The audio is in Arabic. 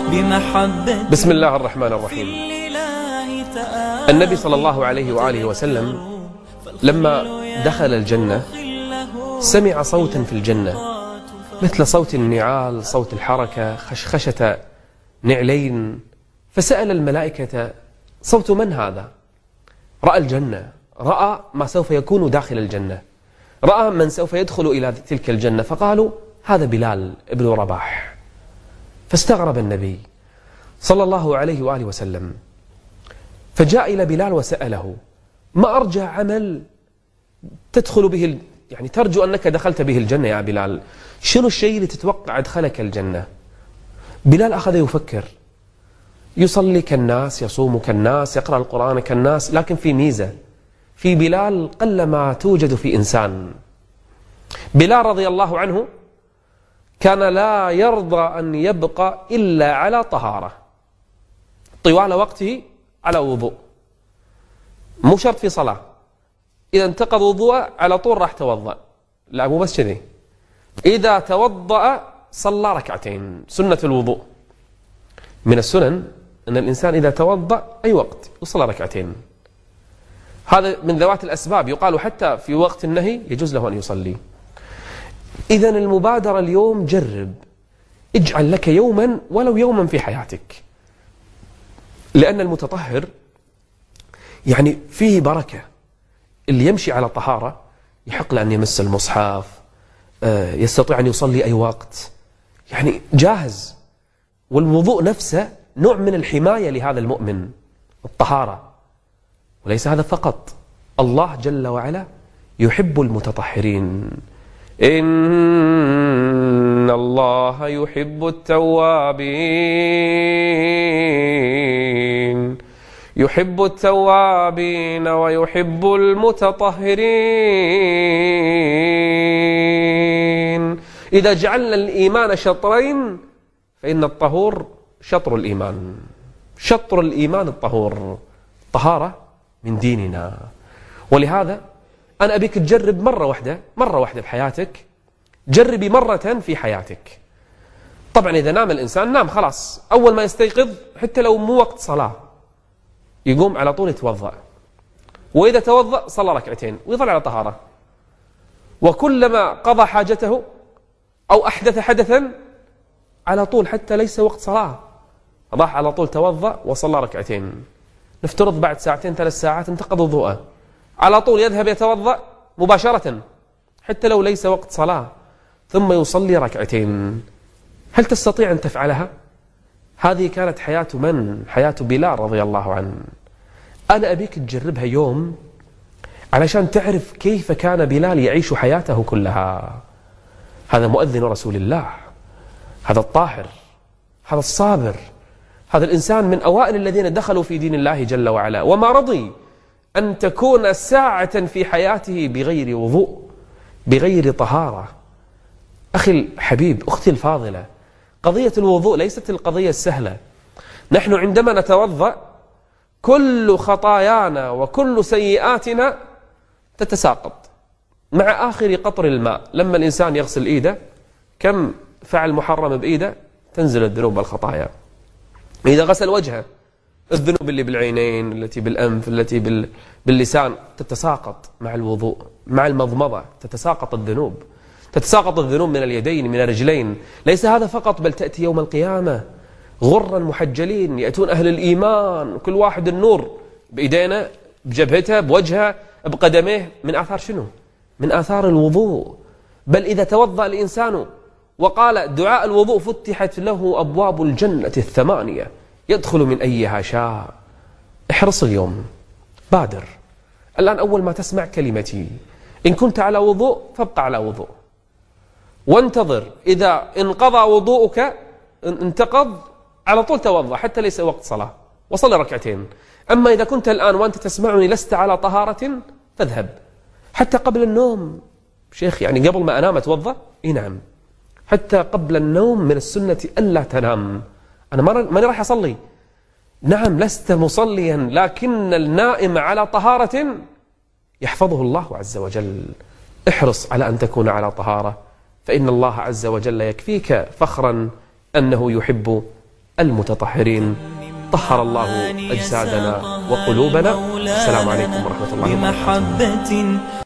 بمحبة. بسم الله الرحمن الرحيم. النبي صلى الله عليه وآله وسلم لما دخل الجنة سمع صوتا في الجنة مثل صوت النعال، صوت الحركة، خشخشة نعلين، فسأل الملائكة: صوت من هذا؟ رأى الجنة، رأى ما سوف يكون داخل الجنة، رأى من سوف يدخل إلى تلك الجنة، فقالوا: هذا بلال ابن رباح. فاستغرب النبي صلى الله عليه وآله وسلم، فجاء إلى بلال وسأله: ما أرجى عمل تدخل به يعني ترجو أنك دخلت به الجنة يا بلال؟ شنو الشيء اللي تتوقع أدخلك الجنة؟ بلال أخذ يفكر، يصلي كالناس، يصوم كالناس، يقرأ القرآن كالناس، لكن في ميزة في بلال قلما توجد في إنسان. بلال رضي الله عنه كان لا يرضى أن يبقى إلا على طهارة طوال وقته، على وضوء، مو شرط في صلاة. إذا انتقض وضوءه على طول راح توضأ، لا مو بس كذي، إذا توضأ صلى ركعتين سنة الوضوء. من السنن أن الإنسان إذا توضأ أي وقت يصلى ركعتين، هذا من ذوات الأسباب، يقال حتى في وقت النهي يجوز له أن يصلي. إذن المبادرة اليوم، جرب، اجعل لك يوما ولو يوما في حياتك، لأن المتطهر يعني فيه بركة. اللي يمشي على طهارة يحق له أن يمس المصحف، يستطيع أن يصلي أي وقت، يعني جاهز. والوضوء نفسه نوع من الحماية لهذا المؤمن، الطهارة. وليس هذا فقط، الله جل وعلا يحب المتطهرين. إن الله يحب التوابين ويحب المتطهرين. إذا جعلنا الإيمان شطرين فإن الطهور شطر الإيمان، شطر الإيمان الطهور، طهارة من ديننا. ولهذا أنا أبيك تجرب مرة واحدة بحياتك، جربي مرة في حياتك. طبعا إذا نام الإنسان نام خلاص، أول ما يستيقظ حتى لو مو وقت صلاة يقوم على طول يتوضأ، وإذا توضأ صلى ركعتين ويظل على طهارة. وكلما قضى حاجته أو أحدث حدثا على طول، حتى ليس وقت صلاة، راح على طول توضأ وصلى ركعتين. نفترض بعد ساعتين 3 ساعات انتقض وضوءه، على طول يذهب يتوضأ مباشرة حتى لو ليس وقت صلاة، ثم يصلي ركعتين. هل تستطيع أن تفعلها؟ هذه كانت حياة من؟ حياة بلال رضي الله عنه. أنا أبيك تجربها يوم علشان تعرف كيف كان بلال يعيش حياته كلها. هذا مؤذن رسول الله، هذا الطاهر، هذا الصابر، هذا الإنسان من أوائل الذين دخلوا في دين الله جل وعلا، وما رضي أن تكون ساعة في حياته بغير وضوء، بغير طهارة. أخي الحبيب، أختي الفاضلة، قضية الوضوء ليست القضية السهلة. نحن عندما نتوضأ كل خطايانا وكل سيئاتنا تتساقط مع آخر قطر الماء. لما الإنسان يغسل إيده كم فعل محرم بإيده تنزل الذنوب والخطايا. إذا غسل وجهه الذنوب اللي بالعينين، التي بالأنف، التي باللسان تتساقط مع الوضوء. مع المضمضة تتساقط الذنوب، تتساقط الذنوب من اليدين، من الرجلين. ليس هذا فقط، بل تأتي يوم القيامة غرا محجلين، يأتون أهل الإيمان كل واحد النور بإيدينا، بجبهته، بوجهه، بقدميه. من آثار شنو؟ من آثار الوضوء. بل إذا توضأ الإنسان وقال دعاء الوضوء فتحت له أبواب الجنة 8 يدخل من أيها شاء. احرص اليوم، بادر الآن. أول ما تسمع كلمتي إن كنت على وضوء فابقى على وضوء، وانتظر إذا انقضى وضوءك، انتقض على طول توضأ حتى ليس وقت صلاة وصل ركعتين. أما إذا كنت الآن وأنت تسمعني لست على طهارة فاذهب حتى قبل النوم. شيخ يعني قبل ما أنام أتوضأ؟ نعم، حتى قبل النوم من السنة ألا تنام. أنا ماني راح أصلي، نعم لست مصليا، لكن النائم على طهارة يحفظه الله عز وجل. احرص على أن تكون على طهارة، فإن الله عز وجل يكفيك فخرا أنه يحب المتطهرين. طهر الله أجسادنا وقلوبنا. السلام عليكم ورحمة الله وبركاته.